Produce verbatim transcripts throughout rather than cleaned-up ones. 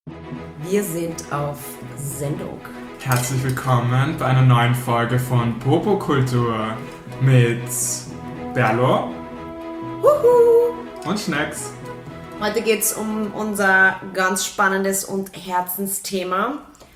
Wir sind auf Sendung. Herzlich willkommen bei einer neuen Folge von Popokultur mit Berlo Wuhu. und Schnecks. Heute geht es um unser ganz spannendes und Herzensthema.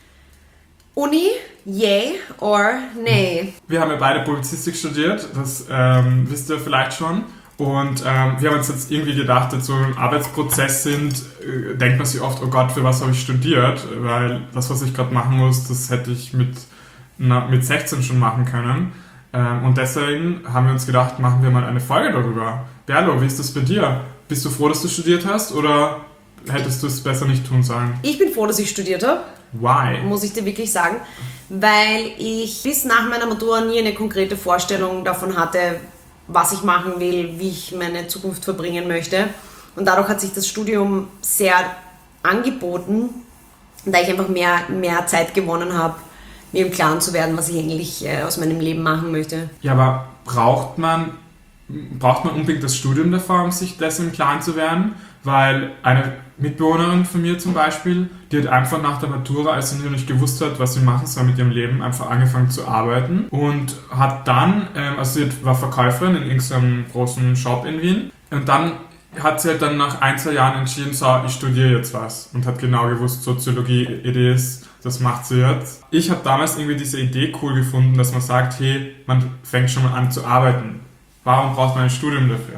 Uni, yay or nay? Wir haben ja beide Publizistik studiert, das ähm, wisst ihr vielleicht schon. Und ähm, wir haben uns jetzt irgendwie gedacht, dass wir im Arbeitsprozess sind, äh, denkt man sich oft, oh Gott, für was habe ich studiert? Weil das, was ich gerade machen muss, das hätte ich mit, na, mit sechzehn schon machen können. Ähm, und deswegen haben wir uns gedacht, machen wir mal eine Folge darüber. Berlo, wie ist das bei dir? Bist du froh, dass du studiert hast oder hättest du es besser nicht tun sollen? Ich bin froh, dass ich studiert habe. Why? Muss ich dir wirklich sagen. Weil ich bis nach meiner Matura nie eine konkrete Vorstellung davon hatte, was ich machen will, wie ich meine Zukunft verbringen möchte. Und dadurch hat sich das Studium sehr angeboten, da ich einfach mehr, mehr Zeit gewonnen habe, mir im Klaren zu werden, was ich eigentlich äh, aus meinem Leben machen möchte. Ja, aber braucht man, braucht man unbedingt das Studium davor, um sich dessen im Klaren zu werden? Weil eine Mitbewohnerin von mir zum Beispiel, die hat einfach nach der Matura, als sie noch nicht gewusst hat, was sie machen soll mit ihrem Leben, einfach angefangen zu arbeiten und hat dann, ähm, also sie war Verkäuferin in irgendeinem großen Shop in Wien und dann hat sie halt dann nach ein, zwei Jahren entschieden, so, ich studiere jetzt was und hat genau gewusst, Soziologie, Idees, das macht sie jetzt. Ich habe damals irgendwie diese Idee cool gefunden, dass man sagt, hey, man fängt schon mal an zu arbeiten. Warum braucht man ein Studium dafür?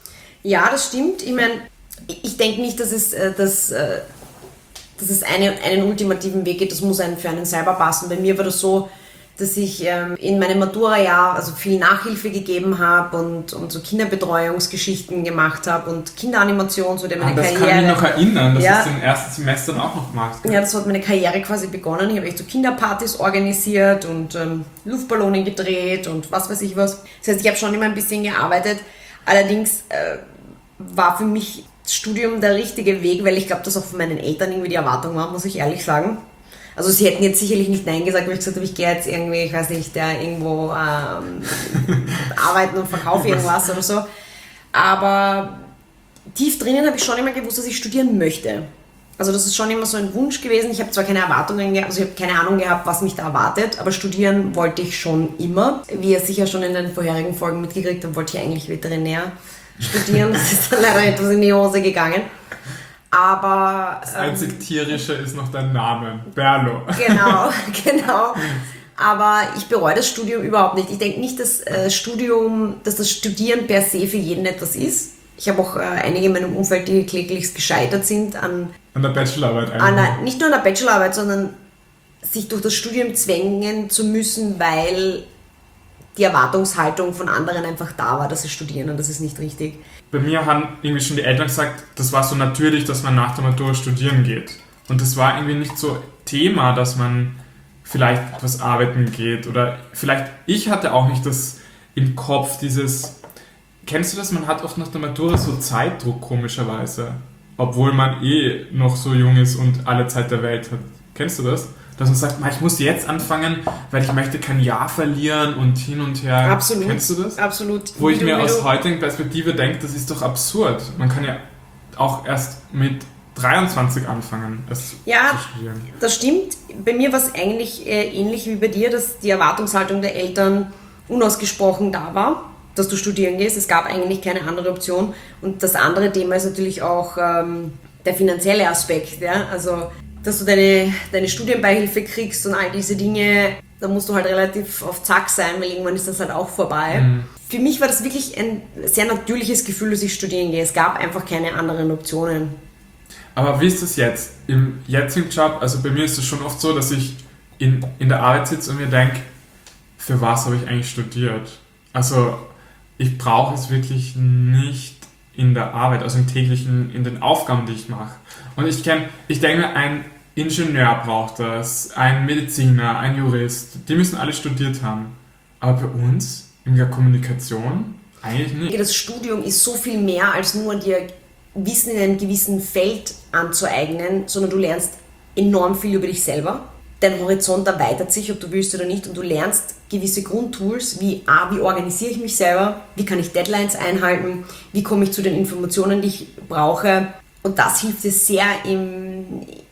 Ja, das stimmt. Ich meine, ich denke nicht, dass es, äh, dass, äh, dass es eine, einen ultimativen Weg geht, das muss einen für einen selber passen. Bei mir war das so, dass ich ähm, in meinem Matura-Jahr also viel Nachhilfe gegeben habe und, und so Kinderbetreuungsgeschichten gemacht habe und Kinderanimation, so der meine ah, das Karriere. Das kann ich mich noch erinnern, dass ja, du es im ersten Semester auch noch machst. Ja, das hat meine Karriere quasi begonnen. Ich habe echt so Kinderpartys organisiert und ähm, Luftballone gedreht und was weiß ich was. Das heißt, ich habe schon immer ein bisschen gearbeitet. Allerdings äh, war für mich das Studium der richtige Weg, weil ich glaube, dass auch von meinen Eltern irgendwie die Erwartung war, muss ich ehrlich sagen. Also sie hätten jetzt sicherlich nicht Nein gesagt, weil ich gesagt habe, ich gehe jetzt irgendwie, ich weiß nicht, der irgendwo ähm, arbeiten und verkaufe irgendwas oder so. Aber tief drinnen habe ich schon immer gewusst, dass ich studieren möchte. Also das ist schon immer so ein Wunsch gewesen. Ich habe zwar keine Erwartungen gehabt, also ich habe keine Ahnung gehabt, was mich da erwartet, aber studieren wollte ich schon immer. Wie ihr sicher schon in den vorherigen Folgen mitgekriegt habt, wollte ich eigentlich Veterinär studieren. Das ist dann leider etwas in die Hose gegangen. Aber das einzig ähm, Tierische ist noch dein Name, Berlo. Genau, genau. Aber ich bereue das Studium überhaupt nicht. Ich denke nicht, dass äh, Studium, dass das Studieren per se für jeden etwas ist. Ich habe auch äh, einige in meinem Umfeld, die kläglichst gescheitert sind an, an der Bachelorarbeit. An der, nicht nur an der Bachelorarbeit, sondern sich durch das Studium zwängen zu müssen, weil die Erwartungshaltung von anderen einfach da war, dass sie studieren und das ist nicht richtig. Bei mir haben irgendwie schon die Eltern gesagt, das war so natürlich, dass man nach der Matura studieren geht. Und das war irgendwie nicht so Thema, dass man vielleicht was arbeiten geht. Oder vielleicht, ich hatte auch nicht das im Kopf, dieses, kennst du das? Man hat oft nach der Matura so Zeitdruck, komischerweise. Obwohl man eh noch so jung ist und alle Zeit der Welt hat. Kennst du das? Dass man sagt, ich muss jetzt anfangen, weil ich möchte kein Jahr verlieren und hin und her. Absolut. Kennst du das? Absolut. Wo ich mir aus heutigen Perspektive denke, das ist doch absurd. Man kann ja auch erst mit dreiundzwanzig anfangen, es ja, zu studieren. Ja, das stimmt. Bei mir war es eigentlich äh, ähnlich wie bei dir, dass die Erwartungshaltung der Eltern unausgesprochen da war, dass du studieren gehst. Es gab eigentlich keine andere Option. Und das andere Thema ist natürlich auch ähm, der finanzielle Aspekt. Ja? Also dass du deine, deine Studienbeihilfe kriegst und all diese Dinge, da musst du halt relativ auf Zack sein, weil irgendwann ist das halt auch vorbei. Mhm. Für mich war das wirklich ein sehr natürliches Gefühl, dass ich studieren gehe. Es gab einfach keine anderen Optionen. Aber wie ist das jetzt? Im jetzigen Job, also bei mir ist es schon oft so, dass ich in, in der Arbeit sitze und mir denke, für was habe ich eigentlich studiert? Also ich brauche es wirklich nicht in der Arbeit, also im täglichen, in den Aufgaben, die ich mache. Und ich kenne, ich denke, ein Ingenieur braucht das, ein Mediziner, ein Jurist, die müssen alle studiert haben. Aber bei uns, in der Kommunikation, eigentlich nicht. Das Studium ist so viel mehr, als nur dir Wissen in einem gewissen Feld anzueignen, sondern du lernst enorm viel über dich selber. Dein Horizont erweitert sich, ob du willst oder nicht, und du lernst gewisse Grundtools wie A, wie organisiere ich mich selber, wie kann ich Deadlines einhalten, wie komme ich zu den Informationen, die ich brauche. Und das hilft dir sehr im,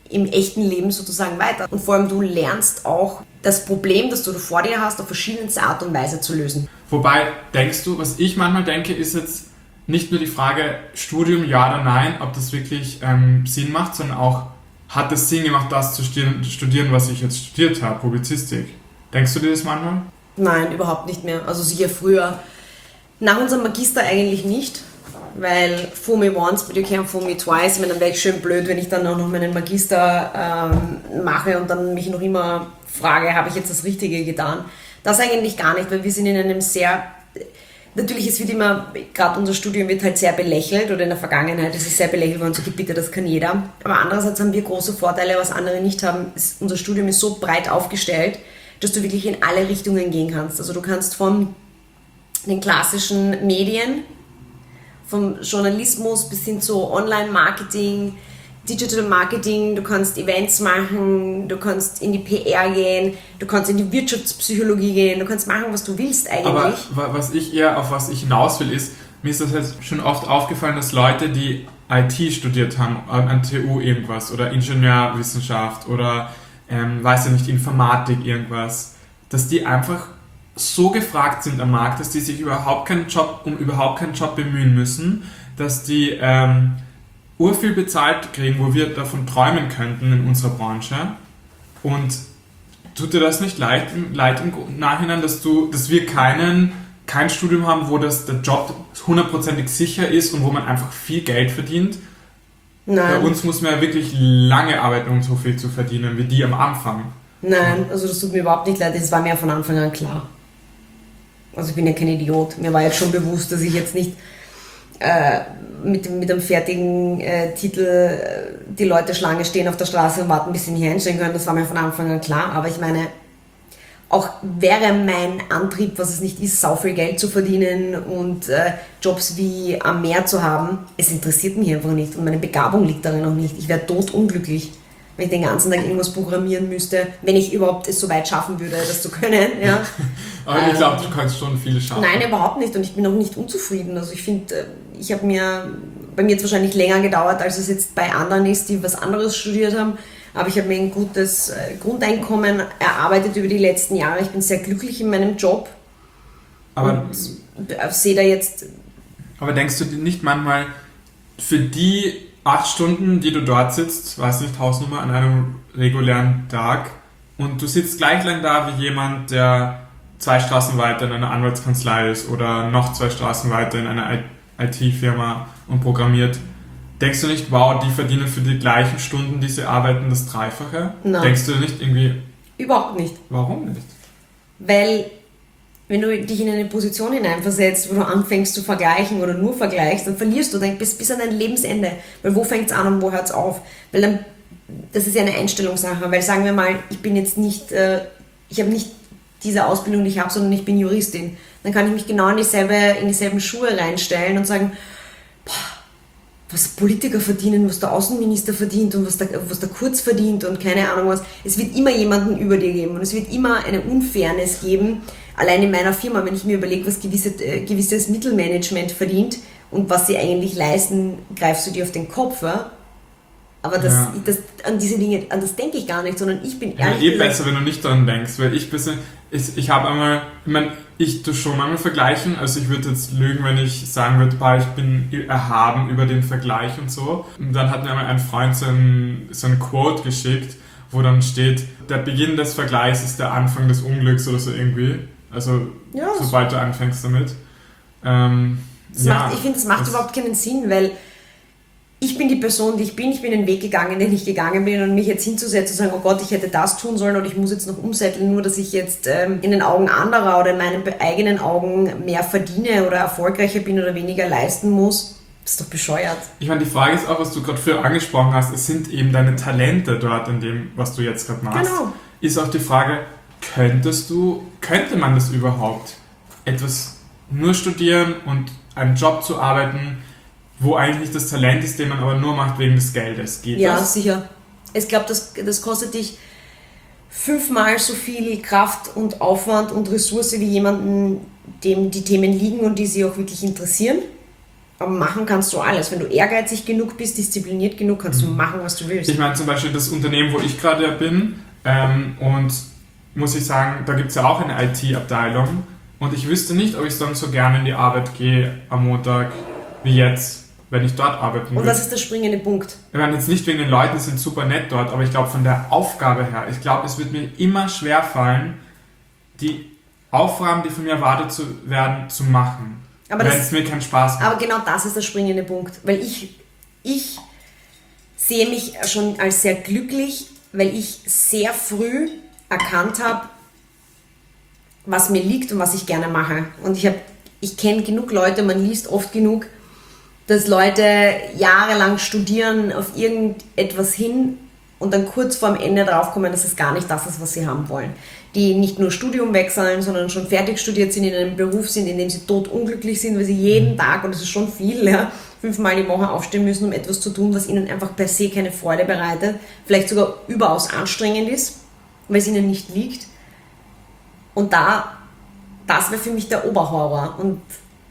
im echten Leben sozusagen weiter. Und vor allem du lernst auch das Problem, das du vor dir hast, auf verschiedenste Art und Weise zu lösen. Wobei, denkst du, was ich manchmal denke, ist jetzt nicht nur die Frage Studium, ja oder nein, ob das wirklich ähm, Sinn macht, sondern auch, hat es Sinn gemacht, das zu studieren, was ich jetzt studiert habe, Publizistik? Denkst du dir das manchmal? Nein, überhaupt nicht mehr. Also sicher früher. Nach unserem Magister eigentlich nicht, weil fool me once, but you can't fool me twice. Ich meine, dann wäre ich schön blöd, wenn ich dann auch noch meinen Magister ähm, mache und dann mich noch immer frage, habe ich jetzt das Richtige getan? Das eigentlich gar nicht, weil wir sind in einem sehr... Natürlich, es wird immer, gerade unser Studium wird halt sehr belächelt oder in der Vergangenheit ist es sehr belächelt worden, so bitte, das kann jeder. Aber andererseits haben wir große Vorteile, was andere nicht haben. Es, unser Studium ist so breit aufgestellt, dass du wirklich in alle Richtungen gehen kannst. Also du kannst von den klassischen Medien, vom Journalismus bis hin zu Online-Marketing, Digital Marketing, du kannst Events machen, du kannst in die P R gehen, du kannst in die Wirtschaftspsychologie gehen, du kannst machen, was du willst eigentlich. Aber was ich eher, auf was ich hinaus will, ist, mir ist das jetzt schon oft aufgefallen, dass Leute, die I T studiert haben, an T U irgendwas oder Ingenieurwissenschaft oder, ähm, weiß ich nicht, Informatik irgendwas, dass die einfach so gefragt sind am Markt, dass die sich überhaupt keinen Job, um überhaupt keinen Job bemühen müssen, dass die ähm, urviel bezahlt kriegen, wo wir davon träumen könnten in unserer Branche. Und tut dir das nicht leid, leid im Nachhinein, dass du, dass wir keinen, kein Studium haben, wo das, der Job hundertprozentig sicher ist und wo man einfach viel Geld verdient? Nein. Bei uns muss man ja wirklich lange arbeiten, um so viel zu verdienen, wie die am Anfang. Nein, also das tut mir überhaupt nicht leid, das war mir von Anfang an klar. Also ich bin ja kein Idiot. Mir war jetzt schon bewusst, dass ich jetzt nicht äh, mit, mit einem fertigen äh, Titel äh, die Leute Schlange stehen auf der Straße und warten, bis sie mich einstellen können. Das war mir von Anfang an klar. Aber ich meine, auch wäre mein Antrieb, was es nicht ist, sau viel Geld zu verdienen und äh, Jobs wie am Meer zu haben, es interessiert mich einfach nicht. Und meine Begabung liegt darin noch nicht. Ich wäre totunglücklich, wenn ich den ganzen Tag irgendwas programmieren müsste, wenn ich überhaupt es so weit schaffen würde, das zu können. Ja. Aber ich glaube, du kannst schon viele schaffen. Nein, überhaupt nicht. Und ich bin auch nicht unzufrieden. Also ich finde, ich habe mir, bei mir hat es wahrscheinlich länger gedauert, als es jetzt bei anderen ist, die was anderes studiert haben. Aber ich habe mir ein gutes Grundeinkommen erarbeitet über die letzten Jahre. Ich bin sehr glücklich in meinem Job. Aber und sehe da jetzt... Aber denkst du nicht manchmal, für die acht Stunden, die du dort sitzt, weiß nicht, Hausnummer, an einem regulären Tag, und du sitzt gleich lang da wie jemand, der zwei Straßen weiter in einer Anwaltskanzlei ist oder noch zwei Straßen weiter in einer I T-Firma und programmiert. Denkst du nicht, wow, die verdienen für die gleichen Stunden, die sie arbeiten, das Dreifache? Nein. Denkst du nicht irgendwie... Überhaupt nicht. Warum nicht? Weil, wenn du dich in eine Position hineinversetzt, wo du anfängst zu vergleichen oder nur vergleichst, dann verlierst du dann bis, bis an dein Lebensende. Weil wo fängt es an und wo hört es auf? Weil dann, das ist ja eine Einstellungssache. Weil sagen wir mal, ich bin jetzt nicht, äh, ich habe nicht diese Ausbildung, die ich habe, sondern ich bin Juristin. Dann kann ich mich genau in dieselbe, in dieselben Schuhe reinstellen und sagen, boah, was Politiker verdienen, was der Außenminister verdient und was der, was der Kurz verdient und keine Ahnung was. Es wird immer jemanden über dir geben und es wird immer eine Unfairness geben. Allein in meiner Firma, wenn ich mir überlege, was gewisse, äh, gewisses Mittelmanagement verdient und was sie eigentlich leisten, greifst du dir auf den Kopf. Ja? Aber das, Ja. das, an diese Dinge, an das denke ich gar nicht, sondern ich bin Ja, ehrlich eh gesagt... besser, wenn du nicht daran denkst, weil ich bisschen, ich, ich habe einmal, ich meine, ich tu schon einmal vergleichen, also ich würde jetzt lügen, wenn ich sagen würde, bah, ich bin erhaben über den Vergleich und so. Und dann hat mir einmal ein Freund so ein, so ein Quote geschickt, wo dann steht, der Beginn des Vergleichs ist der Anfang des Unglücks oder so irgendwie. Also, Ja, sobald du anfängst damit. Ähm, Das ja, macht, ich finde, das macht das- überhaupt keinen Sinn, weil ich bin die Person, die ich bin, ich bin den Weg gegangen, den ich gegangen bin, und mich jetzt hinzusetzen und sagen, oh Gott, ich hätte das tun sollen oder ich muss jetzt noch umsetteln, nur dass ich jetzt ähm, in den Augen anderer oder in meinen eigenen Augen mehr verdiene oder erfolgreicher bin oder weniger leisten muss, das ist doch bescheuert. Ich meine, die Frage ist auch, was du gerade früher angesprochen hast, es sind eben deine Talente dort in dem, was du jetzt gerade machst. Genau. Ist auch die Frage, könntest du, könnte man das überhaupt, etwas nur studieren und einen Job zu arbeiten, wo eigentlich nicht das Talent ist, den man aber nur macht wegen des Geldes? Geht Ja, das? sicher. Ich glaube, das, das kostet dich fünfmal so viel Kraft und Aufwand und Ressource wie jemanden, dem die Themen liegen und die sie auch wirklich interessieren. Aber machen kannst du alles. Wenn du ehrgeizig genug bist, diszipliniert genug, kannst du machen, was du willst. Ich meine zum Beispiel das Unternehmen, wo ich gerade bin, ähm, und muss ich sagen, da gibt es ja auch eine I T-Abteilung und ich wüsste nicht, ob ich dann so gerne in die Arbeit gehe am Montag wie jetzt, wenn ich dort arbeiten würde. Und was ist der springende Punkt? Ich meine jetzt nicht wegen den Leuten, die sind super nett dort, aber ich glaube von der Aufgabe her, ich glaube, es wird mir immer schwerfallen, die Aufgaben, die von mir erwartet zu werden, zu machen. Aber wenn das, es mir keinen Spaß macht. Aber genau das ist der springende Punkt. Weil ich, ich sehe mich schon als sehr glücklich, weil ich sehr früh erkannt habe, was mir liegt und was ich gerne mache. Und ich, hab, ich kenne genug Leute, man liest oft genug, dass Leute jahrelang studieren auf irgendetwas hin und dann kurz vorm Ende draufkommen, dass es gar nicht das ist, was sie haben wollen. Die nicht nur Studium wechseln, sondern schon fertig studiert sind, in einem Beruf sind, in dem sie totunglücklich sind, weil sie jeden Tag, und das ist schon viel, ja, fünfmal die Woche aufstehen müssen, um etwas zu tun, was ihnen einfach per se keine Freude bereitet, vielleicht sogar überaus anstrengend ist, weil es ihnen nicht liegt. Und da, das wäre für mich der Oberhorror. Und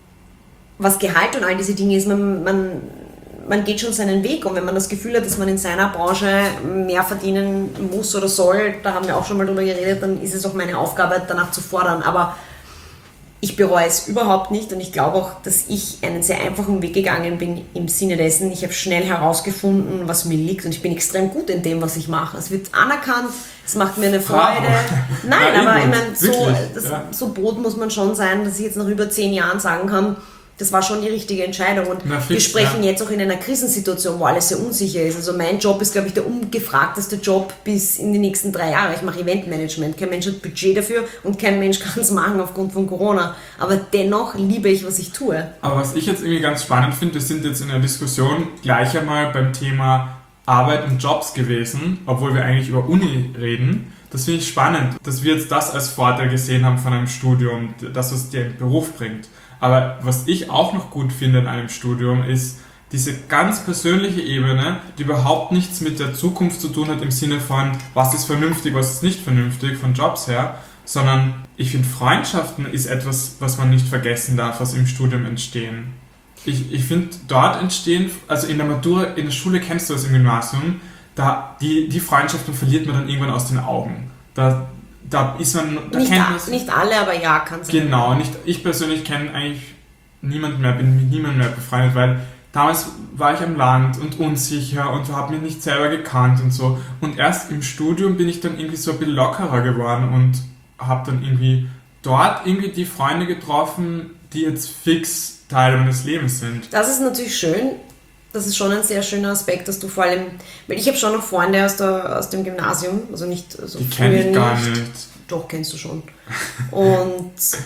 was Gehalt und all diese Dinge ist, man, man, man geht schon seinen Weg, und wenn man das Gefühl hat, dass man in seiner Branche mehr verdienen muss oder soll, da haben wir auch schon mal drüber geredet, dann ist es auch meine Aufgabe, danach zu fordern. Aber ich bereue es überhaupt nicht, und ich glaube auch, dass ich einen sehr einfachen Weg gegangen bin im Sinne dessen. Ich habe schnell herausgefunden, was mir liegt, und ich bin extrem gut in dem, was ich mache. Es wird anerkannt, es macht mir eine Freude. Wow. Nein, ja, aber ich meine, so, das, ja. so Brot muss man schon sein, dass ich jetzt nach über zehn Jahren sagen kann, das war schon die richtige Entscheidung. Und Na, fix, wir sprechen ja. jetzt auch in einer Krisensituation, wo alles sehr unsicher ist. Also mein Job ist, glaube ich, der ungefragteste Job bis in die nächsten drei Jahre. Ich mache Eventmanagement. Kein Mensch hat Budget dafür und kein Mensch kann es machen aufgrund von Corona. Aber dennoch liebe ich, was ich tue. Aber was ich jetzt irgendwie ganz spannend finde, wir sind jetzt in der Diskussion gleich einmal beim Thema Arbeit und Jobs gewesen, obwohl wir eigentlich über Uni reden. Das finde ich spannend, dass wir jetzt das als Vorteil gesehen haben von einem Studium, dass es dir einen Beruf bringt. Aber was ich auch noch gut finde in einem Studium ist diese ganz persönliche Ebene, die überhaupt nichts mit der Zukunft zu tun hat im Sinne von, was ist vernünftig, was ist nicht vernünftig von Jobs her, sondern ich finde, Freundschaften ist etwas, was man nicht vergessen darf, was im Studium entstehen. Ich, ich finde, dort entstehen, also in der Matura, in der Schule kennst du das im Gymnasium, da die, die Freundschaften verliert man dann irgendwann aus den Augen. Da Da ist man, da nicht, kennt a, man nicht alle, aber ja, kann sein. Genau, nicht, ich persönlich kenne eigentlich niemanden mehr, bin mit niemandem mehr befreundet, weil damals war ich am Land und unsicher und habe mich nicht selber gekannt und so. Und erst im Studium bin ich dann irgendwie so ein bisschen lockerer geworden und habe dann irgendwie dort irgendwie die Freunde getroffen, die jetzt fix Teil meines Lebens sind. Das ist natürlich schön. Das ist schon ein sehr schöner Aspekt, dass du vor allem, weil ich habe schon noch Freunde aus, der, aus dem Gymnasium, also nicht so die kenne ich gar nicht. nicht. Doch, kennst du schon. Und das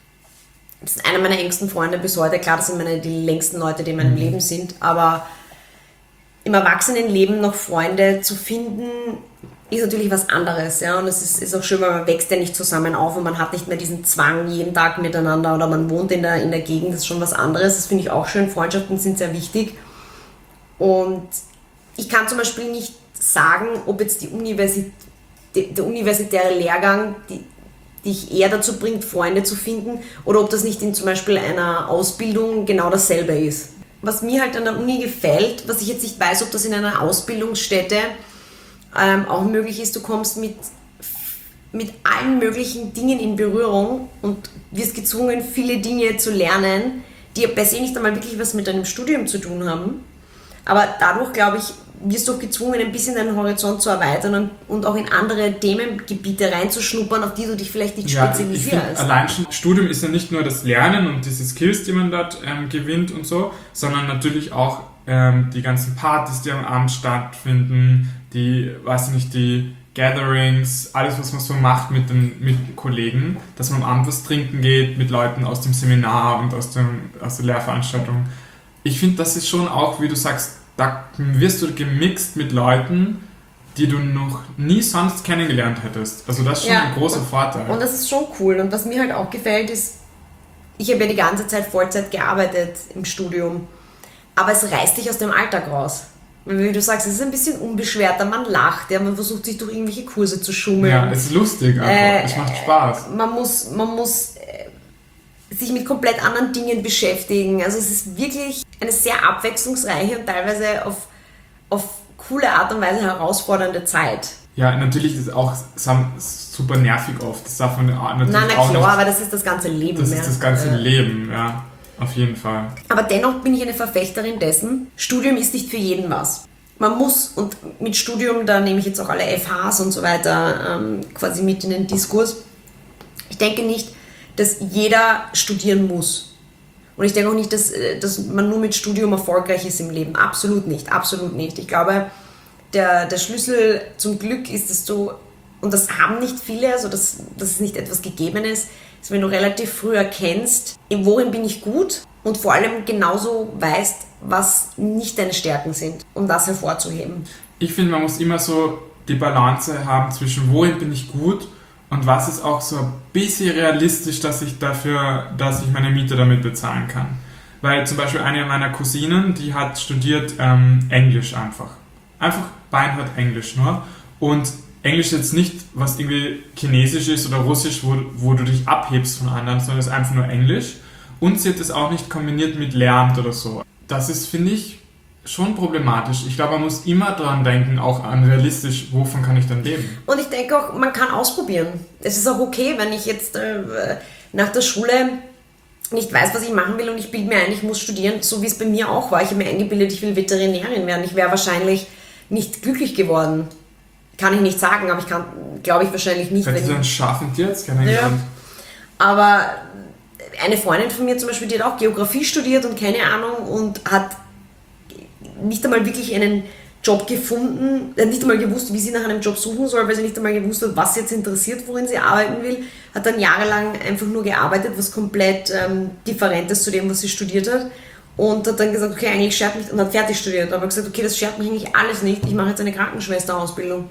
ist einer meiner engsten Freunde bis heute. Klar, das sind meine, die längsten Leute, die in meinem mhm. Leben sind, aber im Erwachsenenleben noch Freunde zu finden, ist natürlich was anderes. Ja? Und es ist, ist auch schön, weil man wächst ja nicht zusammen auf und man hat nicht mehr diesen Zwang jeden Tag miteinander oder man wohnt in der, in der Gegend, das ist schon was anderes. Das finde ich auch schön. Freundschaften sind sehr wichtig. Und ich kann zum Beispiel nicht sagen, ob jetzt die Universität, der universitäre Lehrgang die, dich eher dazu bringt, Freunde zu finden, oder ob das nicht in zum Beispiel einer Ausbildung genau dasselbe ist. Was mir halt an der Uni gefällt, was ich jetzt nicht weiß, ob das in einer Ausbildungsstätte ähm, auch möglich ist, du kommst mit, mit allen möglichen Dingen in Berührung und wirst gezwungen, viele Dinge zu lernen, die per se nicht einmal wirklich was mit deinem Studium zu tun haben. Aber dadurch, glaube ich, wirst du auch gezwungen, ein bisschen deinen Horizont zu erweitern und, und auch in andere Themengebiete reinzuschnuppern, auf die du dich vielleicht nicht ja, spezialisierst. Allein schon Studium ist ja nicht nur das Lernen und diese Skills, die man dort ähm, gewinnt und so, sondern natürlich auch ähm, die ganzen Partys, die am Abend stattfinden, die, weiß nicht, die Gatherings, alles, was man so macht mit den mit Kollegen, dass man am Abend was trinken geht mit Leuten aus dem Seminar und aus, dem, aus der Lehrveranstaltung. Ich finde, das ist schon auch, wie du sagst, da wirst du gemixt mit Leuten, die du noch nie sonst kennengelernt hättest. Also das ist schon ja, ein großer und, Vorteil. Und das ist schon cool. Und was mir halt auch gefällt, ist, ich habe ja die ganze Zeit Vollzeit gearbeitet im Studium, aber es reißt dich aus dem Alltag raus. Wie du sagst, es ist ein bisschen unbeschwerter, man lacht, ja, man versucht sich durch irgendwelche Kurse zu schummeln. Ja, es ist lustig einfach, äh, es macht Spaß. Man muss, man muss sich mit komplett anderen Dingen beschäftigen. Also es ist wirklich eine sehr abwechslungsreiche und teilweise auf, auf coole Art und Weise herausfordernde Zeit. Ja, natürlich ist es auch super nervig oft. Das darf man natürlich Nein, na auch klar, nicht. aber das ist das ganze Leben. Das ja. ist das ganze ja. Leben, ja. Auf jeden Fall. Aber dennoch bin ich eine Verfechterin dessen, Studium ist nicht für jeden was. Man muss, und mit Studium, da nehme ich jetzt auch alle F Hs und so weiter ähm, quasi mit in den Diskurs. Ich denke nicht, dass jeder studieren muss. Und ich denke auch nicht, dass, dass man nur mit Studium erfolgreich ist im Leben. Absolut nicht, absolut nicht. Ich glaube, der, der Schlüssel zum Glück ist, dass du, und das haben nicht viele, also das, das ist nicht etwas Gegebenes, ist, wenn du relativ früh erkennst, worin bin ich gut und vor allem genauso weißt, was nicht deine Stärken sind, um das hervorzuheben. Ich finde, man muss immer so die Balance haben zwischen worin bin ich gut und was ist auch so ein bisschen realistisch, dass ich dafür, dass ich meine Miete damit bezahlen kann. Weil zum Beispiel eine meiner Cousinen, die hat studiert ähm, Englisch einfach. Einfach beinhart Englisch nur. Und Englisch ist jetzt nicht, was irgendwie Chinesisch ist oder Russisch, wo, wo du dich abhebst von anderen, sondern es ist einfach nur Englisch. Und sie hat es auch nicht kombiniert mit Lehramt oder so. Das ist, finde ich, schon problematisch. Ich glaube, man muss immer daran denken, auch an realistisch, wovon kann ich dann leben. Und ich denke auch, man kann ausprobieren. Es ist auch okay, wenn ich jetzt äh, nach der Schule nicht weiß, was ich machen will und ich bilde mir ein, ich muss studieren, so wie es bei mir auch war. Ich habe mir eingebildet, ich will Veterinärin werden. Ich wäre wahrscheinlich nicht glücklich geworden. Kann ich nicht sagen, aber ich kann, glaube ich, wahrscheinlich nicht. Hättest du einen scharfen Tierarzt kennengelernt? Ja. Aber eine Freundin von mir zum Beispiel, die hat auch Geografie studiert und keine Ahnung und hat nicht einmal wirklich einen Job gefunden, hat nicht einmal gewusst, wie sie nach einem Job suchen soll, weil sie nicht einmal gewusst hat, was sie jetzt interessiert, worin sie arbeiten will. Hat dann jahrelang einfach nur gearbeitet, was komplett ähm, different ist zu dem, was sie studiert hat. Und hat dann gesagt, okay, eigentlich schert mich, und hat fertig studiert, aber gesagt, okay, das schert mich eigentlich alles nicht, ich mache jetzt eine Krankenschwesterausbildung.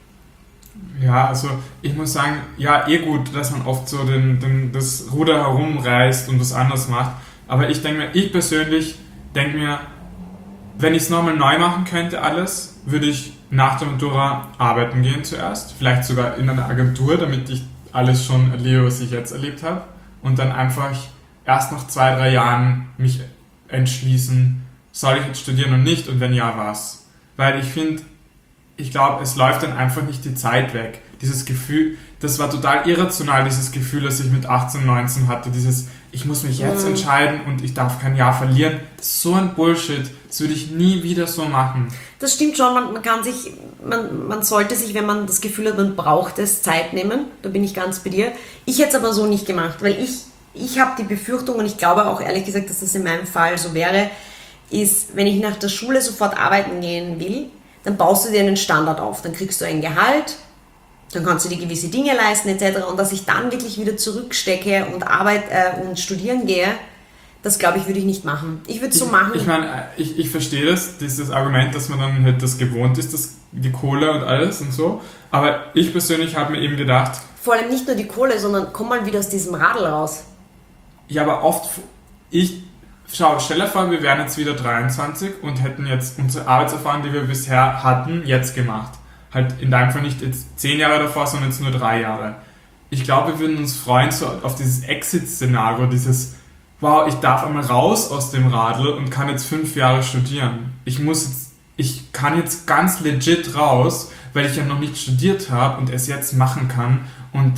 Ja, also ich muss sagen, ja, eh gut, dass man oft so den, den, das Ruder herumreißt und was anderes macht, aber ich denke mir, ich persönlich denke mir, wenn ich es nochmal neu machen könnte alles, würde ich nach der Matura arbeiten gehen zuerst, vielleicht sogar in einer Agentur, damit ich alles schon erlebe, was ich jetzt erlebt habe und dann einfach erst nach zwei, drei Jahren mich entschließen, soll ich jetzt studieren und nicht und wenn ja, was? Weil ich finde, ich glaube, es läuft dann einfach nicht die Zeit weg. Dieses Gefühl, das war total irrational, dieses Gefühl, das ich mit achtzehn, neunzehn hatte, dieses, ich muss mich jetzt Mhm. entscheiden und ich darf kein Jahr verlieren. Das ist so ein Bullshit, das würde ich nie wieder so machen. Das stimmt schon, man, man kann sich, man, man sollte sich, wenn man das Gefühl hat, man braucht es, Zeit nehmen, da bin ich ganz bei dir. Ich hätte es aber so nicht gemacht, weil ich, ich habe die Befürchtung und ich glaube auch ehrlich gesagt, dass das in meinem Fall so wäre, ist, wenn ich nach der Schule sofort arbeiten gehen will, dann baust du dir einen Standard auf, dann kriegst du ein Gehalt, dann kannst du dir gewisse Dinge leisten et cetera. Und dass ich dann wirklich wieder zurückstecke und Arbeit äh, und studieren gehe, das glaube ich, würde ich nicht machen. Ich würde es so machen. Ich meine, ich, ich verstehe das, dieses Argument, dass man dann halt das gewohnt ist, das, die Kohle und alles und so. Aber ich persönlich habe mir eben gedacht... Vor allem nicht nur die Kohle, sondern komm mal wieder aus diesem Radl raus. Ja, aber oft... Ich... Schau, stell dir vor, wir wären jetzt wieder dreiundzwanzig und hätten jetzt unsere Arbeitserfahrung, die wir bisher hatten, jetzt gemacht. Halt in deinem Fall nicht jetzt zehn Jahre davor, sondern jetzt nur drei Jahre. Ich glaube, wir würden uns freuen so auf dieses Exit-Szenario, dieses, wow, ich darf einmal raus aus dem Radl und kann jetzt fünf Jahre studieren. Ich muss jetzt, ich kann jetzt ganz legit raus, weil ich ja noch nicht studiert habe und es jetzt machen kann und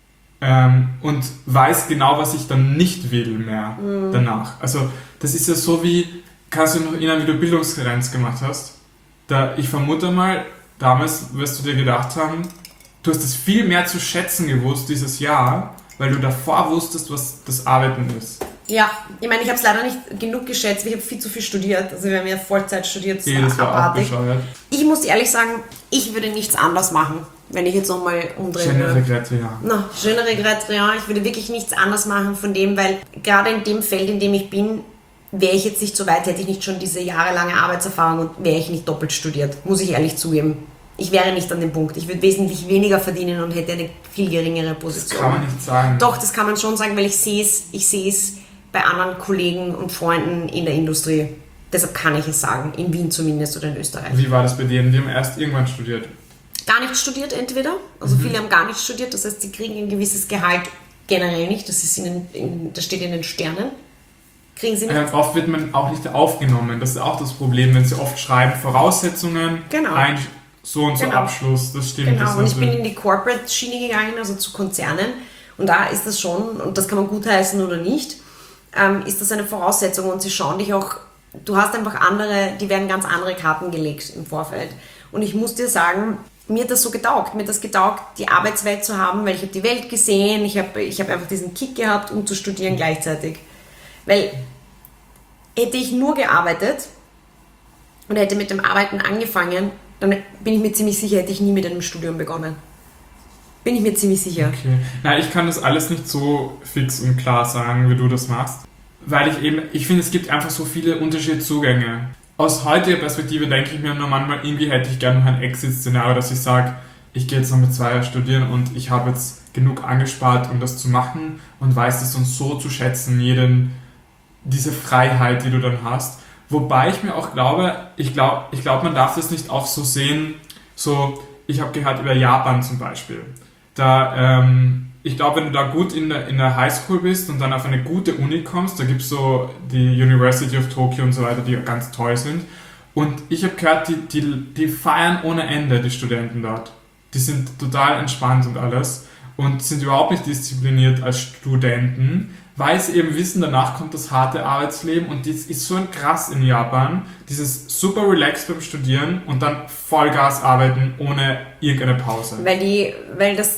Ähm, und weiß genau, was ich dann nicht will mehr mhm. danach. Also das ist ja so wie, kannst du dich noch erinnern, wie du Bildungskarenz gemacht hast? Da, ich vermute mal, damals wirst du dir gedacht haben, du hast es viel mehr zu schätzen gewusst dieses Jahr, weil du davor wusstest, was das Arbeiten ist. Ja, ich meine, ich habe es leider nicht genug geschätzt, weil ich habe viel zu viel studiert. Also wir haben ja Vollzeit studiert. Das ja, das war abartig. Auch bescheuert. Ich muss ehrlich sagen, ich würde nichts anders machen, wenn ich jetzt nochmal umdrehen würde. Je ne regrette rien. No, je ne regrette rien. Ich würde wirklich nichts anders machen von dem, weil gerade in dem Feld, in dem ich bin, wäre ich jetzt nicht so weit, hätte ich nicht schon diese jahrelange Arbeitserfahrung und wäre ich nicht doppelt studiert, muss ich ehrlich zugeben. Ich wäre nicht an dem Punkt. Ich würde wesentlich weniger verdienen und hätte eine viel geringere Position. Das kann man nicht sagen. Doch, das kann man schon sagen, weil ich sehe es, ich sehe es bei anderen Kollegen und Freunden in der Industrie. Deshalb kann ich es sagen, in Wien zumindest oder in Österreich. Wie war das bei denen? Die haben erst irgendwann studiert. Gar nicht studiert entweder, also mhm. viele haben gar nicht studiert, das heißt, sie kriegen ein gewisses Gehalt generell nicht, das, ist in, in, das steht in den Sternen. Kriegen sie nicht. Äh, oft wird man auch nicht aufgenommen. Das ist auch das Problem, wenn sie oft schreiben, Voraussetzungen, Genau. ein so und so Genau. Abschluss, das stimmt. Genau, das und ich bin natürlich- in die Corporate-Schiene gegangen, also zu Konzernen. Und da ist das schon, und das kann man gutheißen oder nicht, ähm, ist das eine Voraussetzung. Und sie schauen dich auch, du hast einfach andere, die werden ganz andere Karten gelegt im Vorfeld. Und ich muss dir sagen, mir hat das so getaugt. Mir hat das getaugt, die Arbeitswelt zu haben, weil ich habe die Welt gesehen, ich habe ich hab einfach diesen Kick gehabt, um zu studieren gleichzeitig. Weil hätte ich nur gearbeitet und hätte mit dem Arbeiten angefangen, dann bin ich mir ziemlich sicher, hätte ich nie mit einem Studium begonnen. Bin ich mir ziemlich sicher. Okay. Na, ich kann das alles nicht so fix und klar sagen, wie du das machst. Weil ich eben, ich finde, es gibt einfach so viele unterschiedliche Zugänge. Aus heutiger Perspektive denke ich mir nur manchmal, irgendwie hätte ich gerne noch ein Exit-Szenario, dass ich sage, ich gehe jetzt noch mit zwei Jahren studieren und ich habe jetzt genug angespart, um das zu machen und weiß das dann so zu schätzen, jeden, diese Freiheit, die du dann hast. Wobei ich mir auch glaube, ich glaube, ich glaube, man darf das nicht auch so sehen, so, ich habe gehört über Japan zum Beispiel. Da, ähm, ich glaube, wenn du da gut in der, in der Highschool bist und dann auf eine gute Uni kommst, da gibt es so die University of Tokyo und so weiter, die ganz toll sind. Und ich habe gehört, die, die, die feiern ohne Ende, die Studenten dort. Die sind total entspannt und alles und sind überhaupt nicht diszipliniert als Studenten, weil sie eben wissen, danach kommt das harte Arbeitsleben und das ist so ein krass in Japan, dieses super relaxed beim Studieren und dann Vollgas arbeiten ohne irgendeine Pause. Weil die, weil das,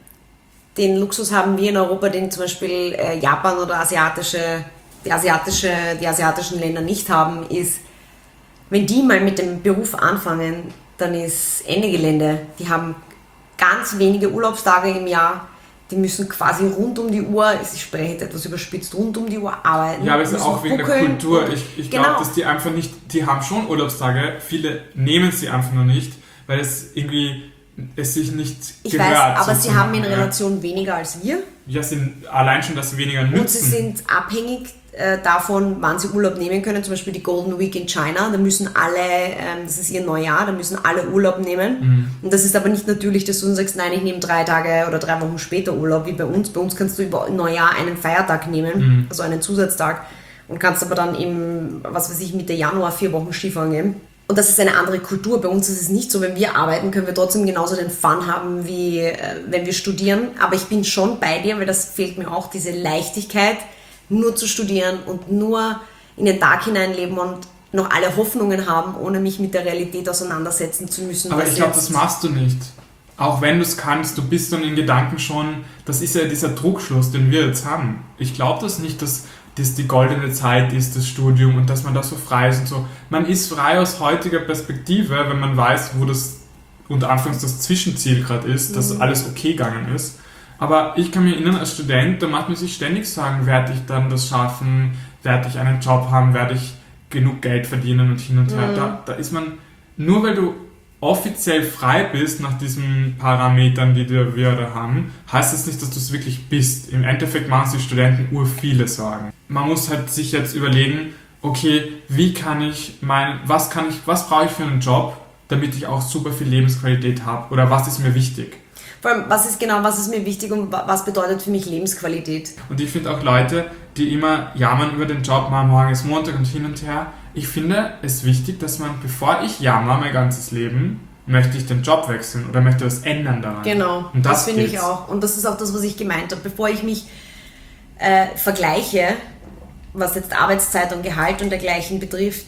den Luxus haben wir in Europa, den zum Beispiel äh, Japan oder asiatische, die, asiatische, die asiatischen Länder nicht haben, ist, wenn die mal mit dem Beruf anfangen, dann ist Ende Gelände. Die haben ganz wenige Urlaubstage im Jahr. Die müssen quasi rund um die Uhr, ich spreche jetzt etwas überspitzt, rund um die Uhr arbeiten. Ja, aber es ist müssen auch wegen der buckeln Kultur. und- Ich, ich genau. glaube, dass die einfach nicht, die haben schon Urlaubstage, viele nehmen sie einfach nur nicht, weil es irgendwie, es sich nicht Ich gehört. weiß, aber so sie zu haben in machen, ja. Relation weniger als wir. Ja, sind allein schon, dass sie weniger nutzen. Und sie sind abhängig äh, davon, wann sie Urlaub nehmen können. Zum Beispiel die Golden Week in China. Da müssen alle, ähm, das ist ihr Neujahr, da müssen alle Urlaub nehmen. Mhm. Und das ist aber nicht natürlich, dass du dann sagst, nein, ich nehme drei Tage oder drei Wochen später Urlaub, wie bei uns. Bei uns kannst du über Neujahr einen Feiertag nehmen, Mhm. also einen Zusatztag. Und kannst aber dann im, was weiß ich, Mitte Januar vier Wochen Skifahren gehen. Und das ist eine andere Kultur. Bei uns ist es nicht so, wenn wir arbeiten, können wir trotzdem genauso den Fun haben, wie äh, wenn wir studieren. Aber ich bin schon bei dir, weil das fehlt mir auch, diese Leichtigkeit, nur zu studieren und nur in den Tag hineinleben und noch alle Hoffnungen haben, ohne mich mit der Realität auseinandersetzen zu müssen. Aber was ich glaube, jetzt- das machst du nicht. Auch wenn du es kannst, du bist dann in Gedanken schon, das ist ja dieser Druckschluss, den wir jetzt haben. Ich glaube das nicht, dass das die goldene Zeit ist, das Studium und dass man da so frei ist und so. Man ist frei aus heutiger Perspektive, wenn man weiß, wo das unter Anfangs das Zwischenziel gerade ist, dass Mhm. alles okay gegangen ist. Aber ich kann mir erinnern, als Student, da macht man sich ständig Sorgen, werde ich dann das schaffen, werde ich einen Job haben, werde ich genug Geld verdienen und hin und her. Mhm. Da, da ist man, nur weil du offiziell frei bist nach diesen Parametern, die wir da haben, heißt das nicht, dass du es wirklich bist. Im Endeffekt machen sich Studenten ur viele Sorgen. Man muss halt sich jetzt überlegen, okay, wie kann ich mein, was kann ich, was brauche ich für einen Job, damit ich auch super viel Lebensqualität habe? Oder was ist mir wichtig? Vor allem, was ist genau, was ist mir wichtig und wa- was bedeutet für mich Lebensqualität? Und ich finde auch Leute, die immer jammern über den Job, mal morgen ist Montag und hin und her. Ich finde es wichtig, dass man, bevor ich jammer mein ganzes Leben, möchte ich den Job wechseln oder möchte was ändern daran. Genau, Und das, das finde ich geht's. auch. Und das ist auch das, was ich gemeint habe. Bevor ich mich äh, vergleiche, was jetzt Arbeitszeit und Gehalt und dergleichen betrifft,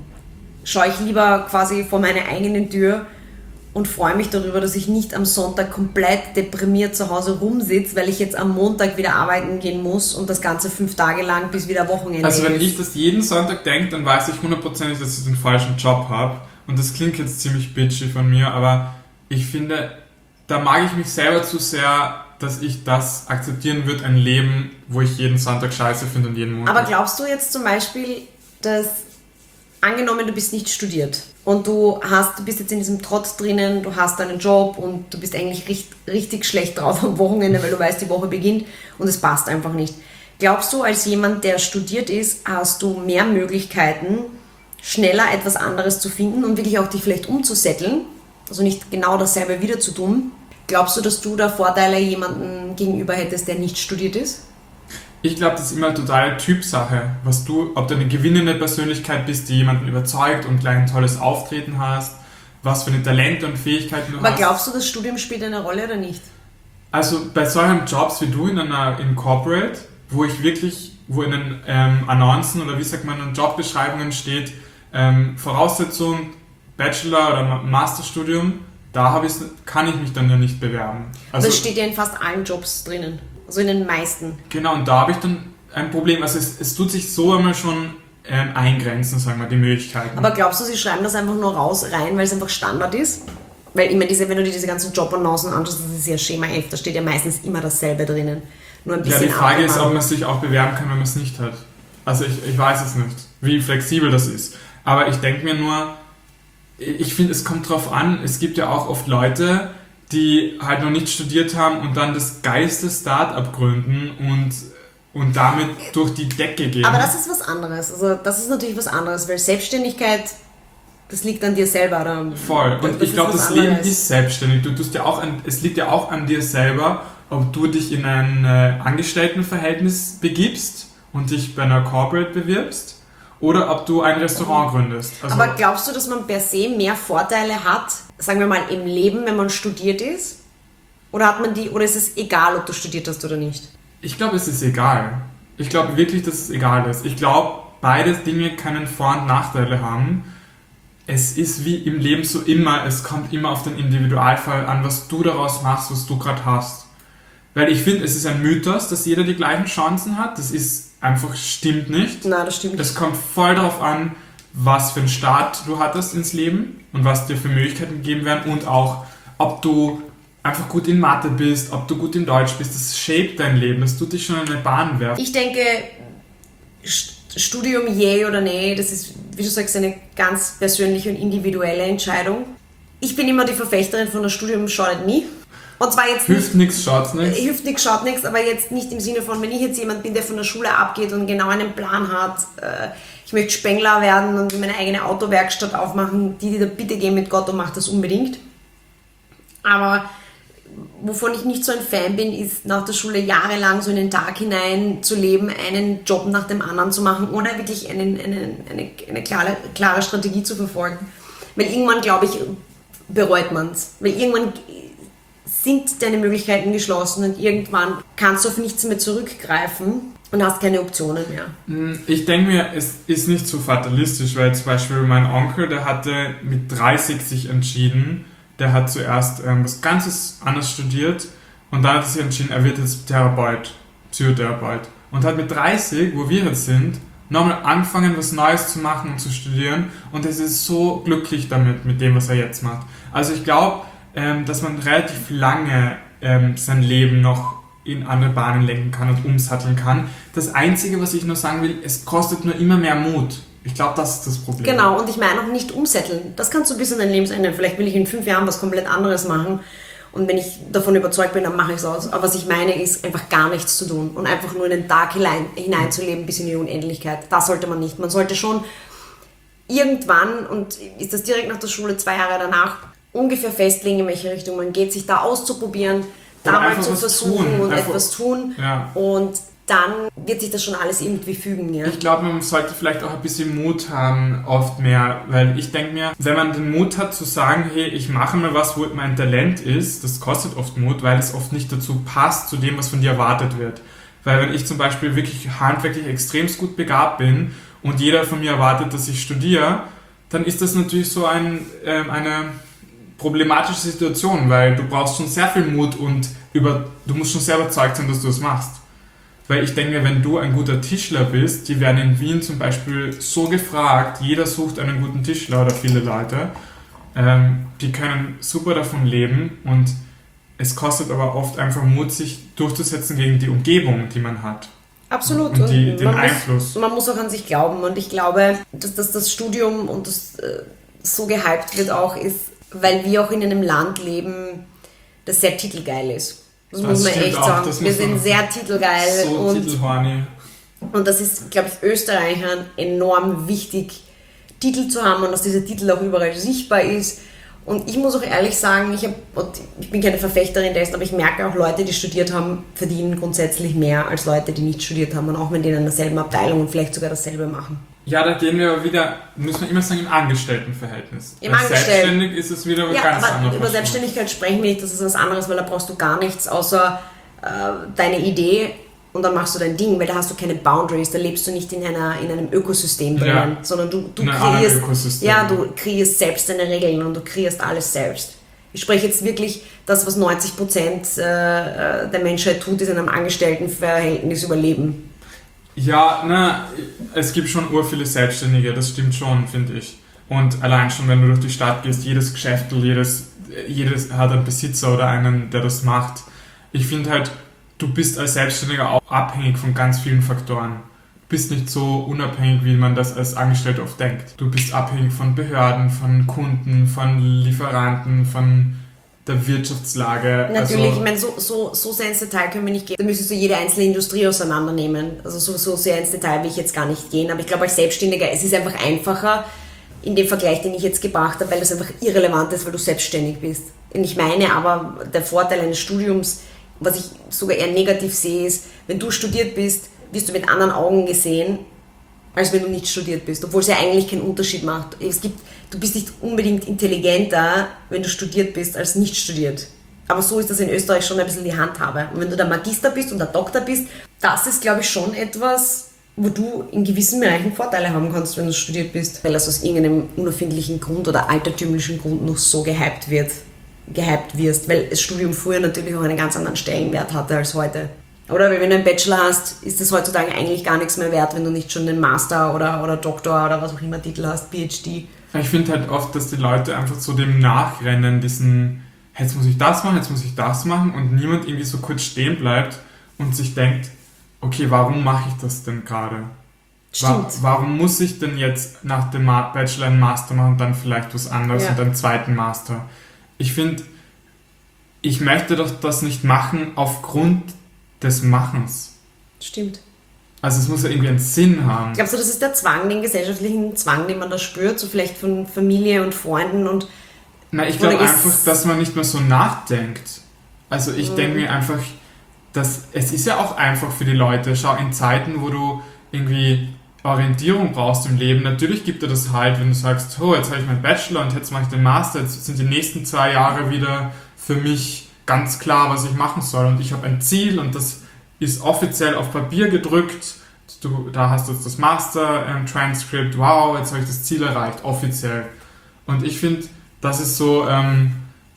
schaue ich lieber quasi vor meine eigene Tür und freue mich darüber, dass ich nicht am Sonntag komplett deprimiert zu Hause rumsitze, weil ich jetzt am Montag wieder arbeiten gehen muss und das Ganze fünf Tage lang bis wieder Wochenende Also wenn ist. ich das jeden Sonntag denke, dann weiß ich hundertprozentig, dass ich den falschen Job habe. Und das klingt jetzt ziemlich bitchy von mir, aber ich finde, da mag ich mich selber zu sehr, dass ich das akzeptieren würde, ein Leben, wo ich jeden Sonntag scheiße finde und jeden Montag. Aber glaubst du jetzt zum Beispiel, dass, angenommen, du bist nicht studiert und du hast, du bist jetzt in diesem Trott drinnen, du hast deinen Job und du bist eigentlich richtig, richtig schlecht drauf am Wochenende, weil du weißt, die Woche beginnt und es passt einfach nicht. Glaubst du, als jemand, der studiert ist, hast du mehr Möglichkeiten, schneller etwas anderes zu finden und wirklich auch dich vielleicht umzusetteln, also nicht genau dasselbe wieder zu tun? Glaubst du, dass du da Vorteile jemandem gegenüber hättest, der nicht studiert ist? Ich glaube, das ist immer eine totale Typsache, was du, ob du eine gewinnende Persönlichkeit bist, die jemanden überzeugt und gleich ein tolles Auftreten hast, was für eine Talente und Fähigkeiten du Aber hast. glaubst du, das Studium spielt eine Rolle oder nicht? Also bei solchen Jobs wie du in einer in Corporate, wo ich wirklich, wo in den ähm, Annoncen oder wie sagt man in Jobbeschreibungen steht, ähm, Voraussetzung Bachelor- oder Masterstudium, da hab ich's, kann ich mich dann ja nicht bewerben. Also, das steht ja in fast allen Jobs drinnen. Also in den meisten. Genau, und da habe ich dann ein Problem. Also es, es tut sich so einmal schon ähm, eingrenzen, sagen wir, die Möglichkeiten. Aber glaubst du, sie schreiben das einfach nur raus, rein, weil es einfach Standard ist? Weil immer diese, wenn du dir diese ganzen Jobannoncen anschaust, das ist ja Schema F, da steht ja meistens immer dasselbe drinnen. Nur ein Ja, bisschen die Frage ist, abgewandt. ob man sich auch bewerben kann, wenn man es nicht hat. Also ich, ich weiß es nicht, wie flexibel das ist. Aber ich denke mir nur, ich finde, es kommt drauf an, es gibt ja auch oft Leute, die halt noch nicht studiert haben und dann das geilste Start-up gründen und, und damit durch die Decke gehen. Aber das ist was anderes. Also das ist natürlich was anderes, weil Selbstständigkeit, das liegt an dir selber. Oder? Voll. Und Das ich glaube, ist was das Leben anderes. ist selbstständig. Du tust ja auch an, es liegt ja auch an dir selber, ob du dich in ein äh, Angestelltenverhältnis begibst und dich bei einer Corporate bewirbst oder ob du ein Restaurant gründest. Also, Aber glaubst du, dass man per se mehr Vorteile hat, sagen wir mal, im Leben, wenn man studiert ist? Oder hat man die, oder ist es egal, ob du studiert hast oder nicht? ich glaube, es ist egal. Ich glaube wirklich, dass es egal ist. Ich glaube, beide Dinge können Vor- und Nachteile haben. Es ist wie im Leben so immer, es kommt immer auf den Individualfall an, was du daraus machst, was du gerade hast. Weil ich finde, es ist ein Mythos, dass jeder die gleichen Chancen hat. Das ist einfach, stimmt nicht. Nein, das stimmt. Es kommt voll darauf an, was für einen Start du hattest ins Leben und was dir für Möglichkeiten gegeben werden und auch, ob du einfach gut in Mathe bist, ob du gut in Deutsch bist. Das shaped dein Leben, das tut dich schon in eine Bahn werfen. Ich denke, St- Studium je oder nee, das ist, wie du sagst, eine ganz persönliche und individuelle Entscheidung. Ich bin immer die Verfechterin von das Studium schadet nie. Und zwar jetzt Hilft nichts, schaut's nicht, nichts. hilft nichts, schaut nichts, aber jetzt nicht im Sinne von, wenn ich jetzt jemand bin, der von der Schule abgeht und genau einen Plan hat, äh, ich möchte Spengler werden und meine eigene Autowerkstatt aufmachen, die, die da bitte gehen mit Gott und macht das unbedingt. Aber wovon ich nicht so ein Fan bin, ist nach der Schule jahrelang so in den Tag hinein zu leben, einen Job nach dem anderen zu machen, ohne wirklich einen, einen, eine, eine klare, klare Strategie zu verfolgen. Weil irgendwann, glaube ich, bereut man es. Weil irgendwann sind deine Möglichkeiten geschlossen und irgendwann kannst du auf nichts mehr zurückgreifen und hast keine Optionen mehr. Ich denke mir, es ist nicht so fatalistisch, weil zum Beispiel mein Onkel, der hatte mit dreißig sich entschieden, der hat zuerst ähm, was ganz anderes studiert und dann hat er sich entschieden, er wird jetzt Therapeut, Psychotherapeut. Und hat mit dreißig, wo wir jetzt sind, nochmal angefangen, was Neues zu machen und zu studieren und er ist so glücklich damit, mit dem, was er jetzt macht. Also ich glaube, ähm, dass man relativ lange ähm, sein Leben noch in andere Bahnen lenken kann und umsatteln kann. Das Einzige, was ich nur sagen will, es kostet nur immer mehr Mut. Ich glaube, das ist das Problem. Genau, und ich meine auch nicht umsetteln. Das kannst du bis an dein Lebensende. Vielleicht will ich in fünf Jahren was komplett anderes machen. Und wenn ich davon überzeugt bin, dann mache ich es aus. Aber was ich meine, ist einfach gar nichts zu tun und einfach nur in den Tag hinein, hineinzuleben bis in die Unendlichkeit. Das sollte man nicht. Man sollte schon irgendwann, und ist das direkt nach der Schule, zwei Jahre danach, ungefähr festlegen, in welche Richtung man geht, sich da auszuprobieren, da Oder mal einfach zu was versuchen tun. und Einfach- etwas tun. Ja. Und dann wird sich das schon alles irgendwie fügen. Ja? Ich glaube, man sollte vielleicht auch ein bisschen Mut haben, oft mehr, weil ich denke mir, wenn man den Mut hat zu sagen, hey, ich mache mal was, wo mein Talent ist, das kostet oft Mut, weil es oft nicht dazu passt, zu dem, was von dir erwartet wird. Weil wenn ich zum Beispiel wirklich handwerklich extrem gut begabt bin und jeder von mir erwartet, dass ich studiere, dann ist das natürlich so ein, ähm, eine problematische Situation, weil du brauchst schon sehr viel Mut und über, du musst schon sehr überzeugt sein, dass du es machst. Weil ich denke, wenn du ein guter Tischler bist, die werden in Wien zum Beispiel so gefragt, jeder sucht einen guten Tischler oder viele Leute, ähm, die können super davon leben und es kostet aber oft einfach Mut, sich durchzusetzen gegen die Umgebung, die man hat. Absolut. Und die, den man Einfluss. Muss, man muss auch an sich glauben. Und ich glaube, dass, dass das Studium und das äh, so gehypt wird auch, ist, weil wir auch in einem Land leben, das sehr titelgeil ist. Das, Das muss man stimmt echt auch, sagen. das Wir muss man- sind sehr titelgeil So und, titelhorny. und das ist, glaube ich, Österreichern enorm wichtig, Titel zu haben und dass dieser Titel auch überall sichtbar ist. Und ich muss auch ehrlich sagen, ich, hab, ich bin keine Verfechterin dessen, aber ich merke auch, Leute, die studiert haben, verdienen grundsätzlich mehr als Leute, die nicht studiert haben und auch wenn die in derselben Abteilung und vielleicht sogar dasselbe machen. Ja, da gehen wir wieder, müssen wir immer sagen, im Angestelltenverhältnis. Im Angestellten. Selbstständig ist es wieder ja, ganz aber anders. Über Selbstständigkeit sprechen wir nicht, das ist was anderes, weil da brauchst du gar nichts außer äh, deine Idee und dann machst du dein Ding, weil da hast du keine Boundaries, da lebst du nicht in, einer, in einem Ökosystem drinnen, ja, sondern du, du, kreierst, ja, du kreierst selbst deine Regeln und du kreierst alles selbst. Ich spreche jetzt wirklich, das, was neunzig Prozent äh, der Menschheit tut, ist in einem Angestelltenverhältnis überleben. Ja, na, es gibt schon ur viele Selbstständige, das stimmt schon, finde ich. Und allein schon, wenn du durch die Stadt gehst, jedes Geschäft, jedes, jedes hat einen Besitzer oder einen, der das macht. Ich finde halt, du bist als Selbstständiger auch abhängig von ganz vielen Faktoren. Du bist nicht so unabhängig, wie man das als Angestellter oft denkt. Du bist abhängig von Behörden, von Kunden, von Lieferanten, von der Wirtschaftslage. Natürlich, also, ich meine, so, so, so sehr ins Detail können wir nicht gehen. Da müsstest du jede einzelne Industrie auseinandernehmen. Also so, so sehr ins Detail will ich jetzt gar nicht gehen. Aber ich glaube, als Selbstständiger, es ist einfach einfacher in dem Vergleich, den ich jetzt gebracht habe, weil das einfach irrelevant ist, weil du selbstständig bist. Und ich meine aber, der Vorteil eines Studiums, was ich sogar eher negativ sehe, ist, wenn du studiert bist, wirst du mit anderen Augen gesehen, als wenn du nicht studiert bist, obwohl es ja eigentlich keinen Unterschied macht. Es gibt, du bist nicht unbedingt intelligenter, wenn du studiert bist, als nicht studiert. Aber so ist das in Österreich schon ein bisschen die Handhabe. Und wenn du der Magister bist und der Doktor bist, das ist, glaube ich, schon etwas, wo du in gewissen Bereichen Vorteile haben kannst, wenn du studiert bist, weil das aus irgendeinem unerfindlichen Grund oder altertümlichen Grund noch so gehypt wird, gehypt wirst, weil das Studium früher natürlich auch einen ganz anderen Stellenwert hatte als heute. Oder wenn du einen Bachelor hast, ist das heutzutage eigentlich gar nichts mehr wert, wenn du nicht schon den Master oder, oder Doktor oder was auch immer Titel hast, P H D. Ich finde halt oft, dass die Leute einfach so dem nachrennen, diesen, jetzt muss ich das machen, jetzt muss ich das machen und niemand irgendwie so kurz stehen bleibt und sich denkt, okay, warum mache ich das denn gerade? Stimmt. Warum muss ich denn jetzt nach dem Bachelor einen Master machen und dann vielleicht was anderes Ja. und einen zweiten Master? Ich finde, ich möchte doch das nicht machen aufgrund des Machens. Stimmt. Also es muss ja irgendwie einen Sinn haben. Glaubst du, das ist der Zwang, den gesellschaftlichen Zwang, den man da spürt, so vielleicht von Familie und Freunden und... Na, ich glaube einfach, dass man nicht mehr so nachdenkt. Also ich mhm. denke mir einfach, dass es ist ja auch einfach für die Leute. Schau, in Zeiten, wo du irgendwie Orientierung brauchst im Leben, natürlich gibt dir das halt, wenn du sagst, oh, jetzt habe ich meinen Bachelor und jetzt mache ich den Master, jetzt sind die nächsten zwei Jahre wieder für mich ganz klar, was ich machen soll und ich habe ein Ziel und das ist offiziell auf Papier gedrückt. Du, da hast du jetzt das Master-Transcript, wow, jetzt habe ich das Ziel erreicht, offiziell. Und ich finde, das ist so, ähm,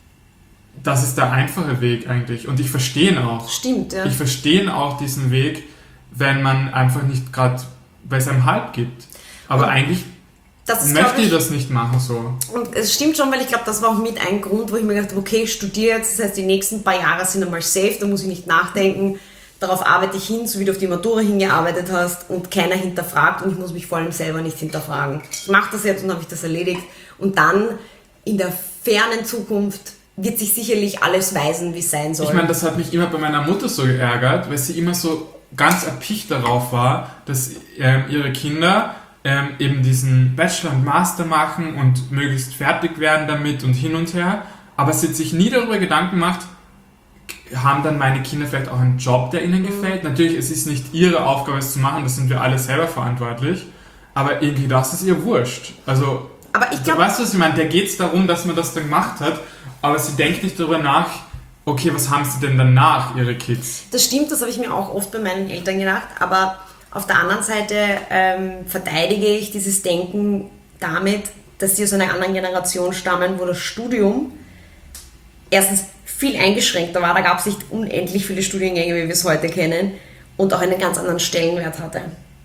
das ist der einfache Weg eigentlich. Und ich verstehe ihn auch. Stimmt, ja. Ich verstehe auch diesen Weg, wenn man einfach nicht gerade bei seinem Halt gibt. Aber und eigentlich das ist, möchte ich, ich das nicht machen so. Und es stimmt schon, weil ich glaube, das war auch mit ein Grund, wo ich mir gedacht habe, okay, ich studiere jetzt, das heißt, die nächsten paar Jahre sind einmal safe, da muss ich nicht nachdenken. Darauf arbeite ich hin, so wie du auf die Matura hingearbeitet hast und keiner hinterfragt und ich muss mich vor allem selber nicht hinterfragen. Ich mache das jetzt und habe ich das erledigt. Und dann in der fernen Zukunft wird sich sicherlich alles weisen, wie es sein soll. Ich meine, das hat mich immer bei meiner Mutter so geärgert, weil sie immer so ganz erpicht darauf war, dass ähm, ihre Kinder ähm, eben diesen Bachelor und Master machen und möglichst fertig werden damit und hin und her. Aber sie hat sich nie darüber Gedanken gemacht, haben dann meine Kinder vielleicht auch einen Job, der ihnen gefällt. Mhm. Natürlich, es ist nicht ihre Aufgabe, es zu machen, das sind wir alle selber verantwortlich. Aber irgendwie, das ist ihr wurscht. Also, aber ich glaub, weißt du, was ich meine? Der geht es darum, dass man das dann gemacht hat, aber sie denkt nicht darüber nach, okay, was haben sie denn danach, ihre Kids? Das stimmt, das habe ich mir auch oft bei meinen Eltern gedacht, aber auf der anderen Seite ähm, verteidige ich dieses Denken damit, dass sie aus einer anderen Generation stammen, wo das Studium erstens viel eingeschränkter war, da gab es nicht unendlich viele Studiengänge, wie wir es heute kennen, und auch einen ganz anderen Stellenwert hatte.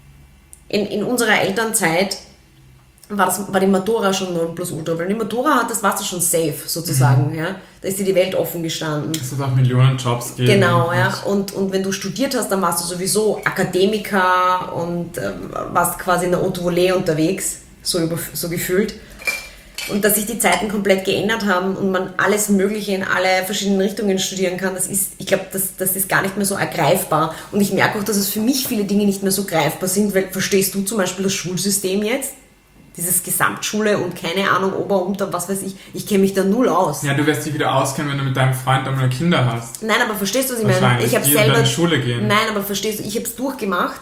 In, in unserer Elternzeit war, das, war die Matura schon Nonplusultra, weil die Matura hat, das warst du schon safe, sozusagen. Mhm. Ja? Da ist dir die Welt offen gestanden. Es hat auch Millionen Jobs gegeben. Genau, ja. Und, und wenn du studiert hast, dann warst du sowieso Akademiker und äh, warst quasi in der Haute Volée unterwegs, so, über, so gefühlt. Und dass sich die Zeiten komplett geändert haben und man alles Mögliche in alle verschiedenen Richtungen studieren kann, das ist, ich glaube, das, das ist gar nicht mehr so ergreifbar. Und ich merke auch, dass es für mich viele Dinge nicht mehr so greifbar sind, weil verstehst du zum Beispiel das Schulsystem jetzt? dieses Gesamtschule und keine Ahnung, Ober, Unter, was weiß ich, ich kenne mich da null aus. Ja, du wirst dich wieder auskennen, wenn du mit deinem Freund einmal Kinder hast. Nein, aber verstehst du, was ich meine? Ich habe die selber... in die Schule gehen. Nein, aber verstehst du, ich habe es durchgemacht,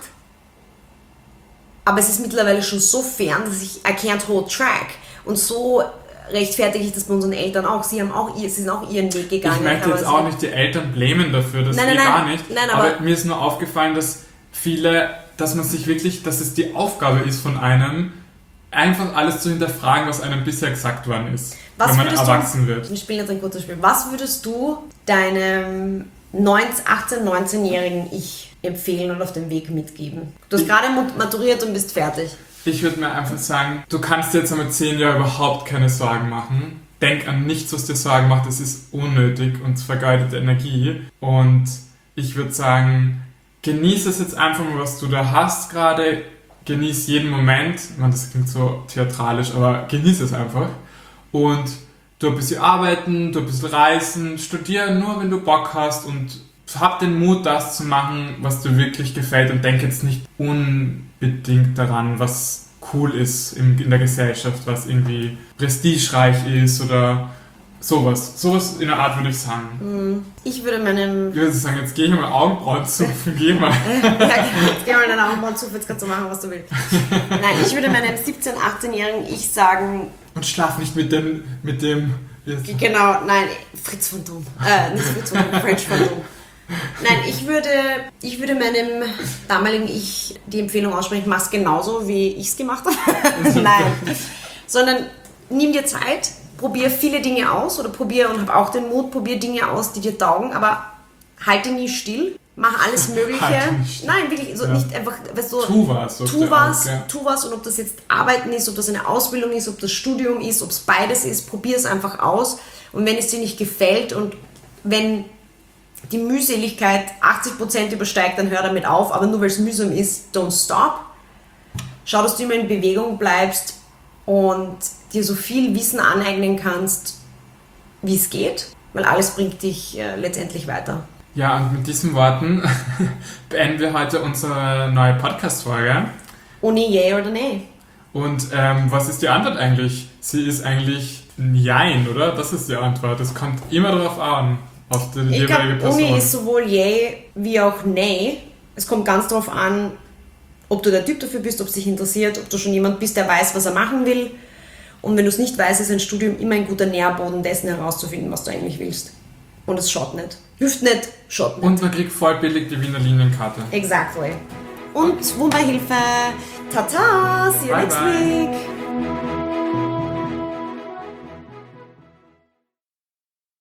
aber es ist mittlerweile schon so fern, dass ich I can't hold track. Und so rechtfertige ich das bei unseren Eltern auch. Sie haben auch ihr, sie sind auch ihren Weg gegangen. Ich möchte jetzt auch nicht die Eltern blamen dafür, das nein, geht nein, gar nein, nicht. Nein, aber, aber mir ist nur aufgefallen, dass viele, dass man sich wirklich, dass es die Aufgabe ist von einem, einfach alles zu hinterfragen, was einem bisher gesagt worden ist, was wenn man erwachsen du, wird. Wir spielen jetzt ein kurzes Spiel. Was würdest du deinem achtzehn-, neunzehnjährigen Ich empfehlen und auf den Weg mitgeben? Du hast ich, gerade maturiert und bist fertig. Ich würde mir einfach sagen, du kannst dir jetzt mit zehn Jahren überhaupt keine Sorgen machen. Denk an nichts, was dir Sorgen macht. Das ist unnötig und vergeudete Energie. Und ich würde sagen, genieße es jetzt einfach mal, was du da hast gerade. Genieß jeden Moment. Ich meine, das klingt so theatralisch, aber genieße es einfach. Und du ein bisschen arbeiten, du ein bisschen reisen, studiere nur, wenn du Bock hast und hab den Mut, das zu machen, was dir wirklich gefällt und denk jetzt nicht unbedingt daran, was cool ist in, in der Gesellschaft, was irgendwie prestigereich ist oder sowas. Sowas in der Art würde ich sagen. Ich würde meinem... Ich würde sagen, jetzt gehe ich mal Augenbrauen zupfen, geh mal. Ja, jetzt geh mal deine Augenbrauen zupfen, jetzt kannst du machen, was du willst. Nein, ich würde meinem siebzehn-, achtzehnjährigen Ich sagen... Und schlaf nicht mit dem... Mit dem genau, nein, Fritz von Doom. Äh, nicht Fritz von Doom, French von Doom. Nein, ich würde, ich würde meinem damaligen Ich die Empfehlung aussprechen, mach's genauso, wie ich es gemacht habe. Nein. Sondern nimm dir Zeit, probier viele Dinge aus oder probier und hab auch den Mut, probier Dinge aus, die dir taugen, aber halte nie still, mach alles Mögliche. Nein, wirklich, so ja. Nicht einfach, weißt du, tu was. Tu was, ja. tu was und ob das jetzt Arbeiten ist, ob das eine Ausbildung ist, ob das Studium ist, ob es beides ist, probier es einfach aus und wenn es dir nicht gefällt und wenn die Mühseligkeit achtzig Prozent übersteigt, dann hör damit auf, aber nur weil es mühsam ist, don't stop. Schau, dass du immer in Bewegung bleibst und dir so viel Wissen aneignen kannst, wie es geht, weil alles bringt dich äh, letztendlich weiter. Ja, und mit diesen Worten beenden wir heute unsere neue Podcast-Folge. Uni, yay oder nee? Und ähm, was ist die Antwort eigentlich? Sie ist eigentlich ein Jein, oder? Das ist die Antwort. Es kommt immer darauf an. Auf die ich jeweilige glaub, Person. Uni ist sowohl yay wie auch nee. Es kommt ganz darauf an, ob du der Typ dafür bist, ob es dich interessiert, ob du schon jemand bist, der weiß, was er machen will. Und wenn du es nicht weißt, ist ein Studium immer ein guter Nährboden, dessen herauszufinden, was du eigentlich willst. Und es schaut nicht. Hilft nicht, schaut nicht. Und man kriegt voll billig die Wiener Linienkarte. Exactly. Und Wunderhilfe. Tata, see you bye next bye. week.